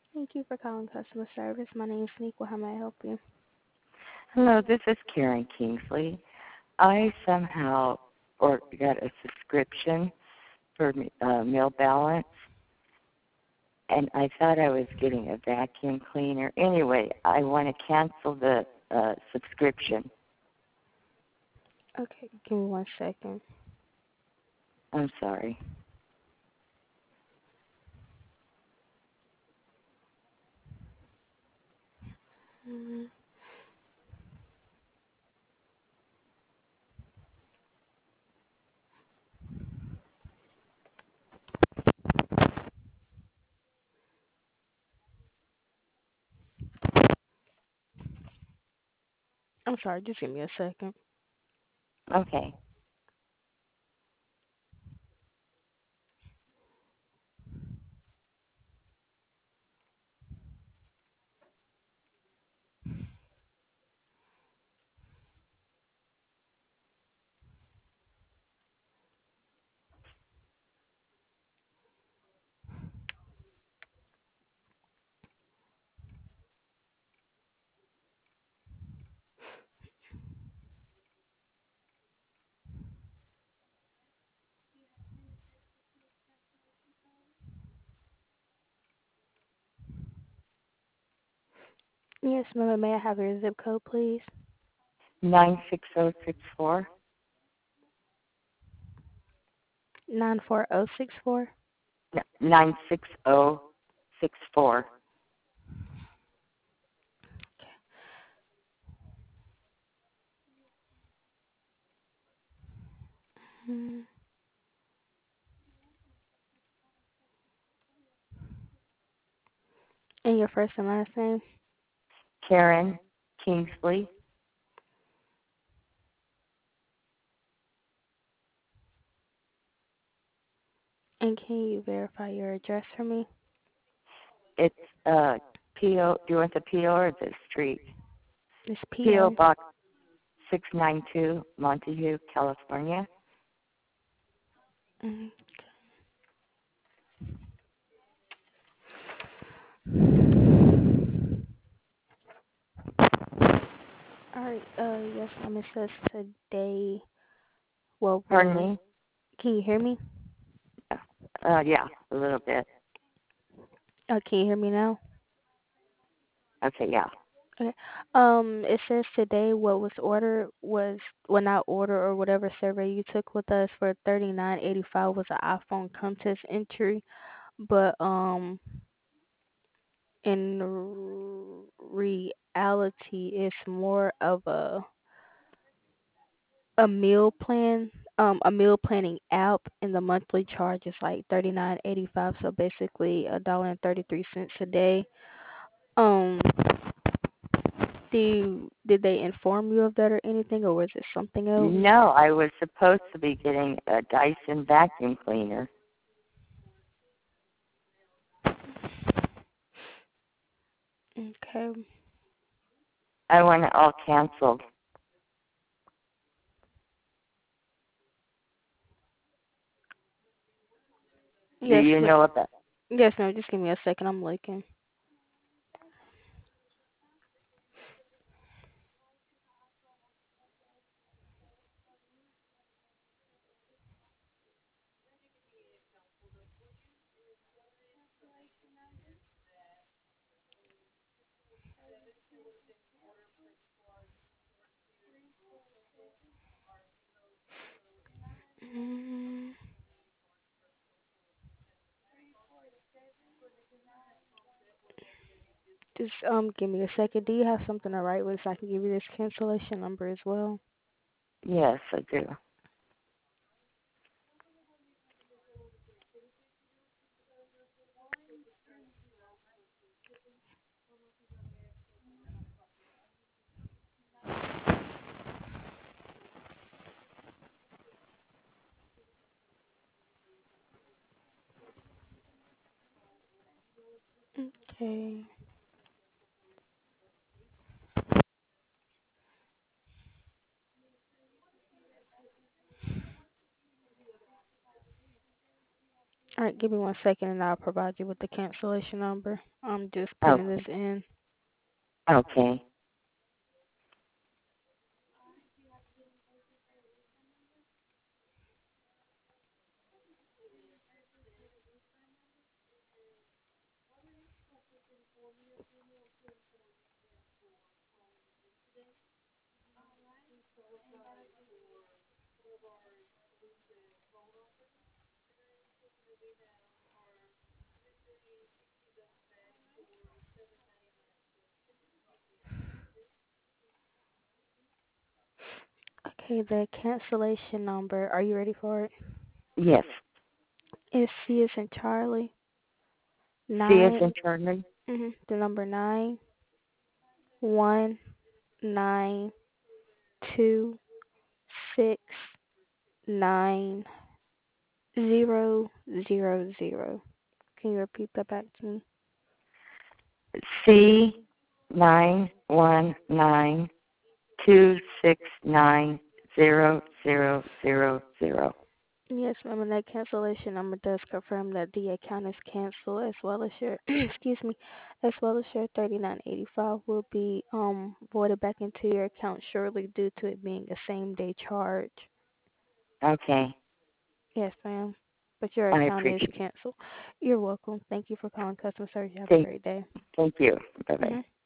Thank you for calling customer service. My name is Niqua. How may I help you? Hello, this is Karen Kingsley. I somehow got a subscription for Mail Balance, and I thought I was getting a vacuum cleaner. Anyway, I want to cancel the subscription. Okay, give me 1 second. I'm sorry. Mm, I'm sorry, just give me a second. Okay. Yes, ma'am. May I have your zip code, please? 96064. 94064. 96064. Mm. And your first and last name? Karen Kingsley. And can you verify your address for me? It's PO. Do you want the PO or the street? It's PO PO. Box 692, Montague, California. Mm. All right. Yes, ma'am. It says today. Well, Pardon we're. me? Can you hear me? Yeah, a little bit. Can you hear me now? Okay, yeah. Okay. It says today what was ordered was, well, not order or whatever survey you took with us for 39.85 was an iPhone contest entry, but in reality, it's more of a meal plan, a meal planning app, and the monthly charge is like 39.85. So basically, $1.33 a day. Um, did they inform you of that or anything, or was it something else? No, I was supposed to be getting a Dyson vacuum cleaner. Okay. I want it all canceled. Do Yes. you know about? Yes. No. Just give me a second. I'm looking. Mm, just give me a second. Do you have something to write with so I can give you this cancellation number as well? Yes, I do. Okay. All right. Give me 1 second and I'll provide you with the cancellation number. I'm just putting this Okay. in. Okay. Okay, the cancellation number. Are you ready for it? Yes. It's C as in Charlie. C as 9. in Charlie. The number 919269000. Can you repeat that back to me? C919269000. Yes, ma'am, and that cancellation number does confirm that the account is canceled as well as your excuse me, as well as your 3985 will be voided back into your account shortly due to it being a same day charge. Okay. Yes, ma'am. But your I account is appreciate it. canceled. You're welcome. Thank you for calling customer service. You have a Thank, great day. thank you. Bye bye. Mhm.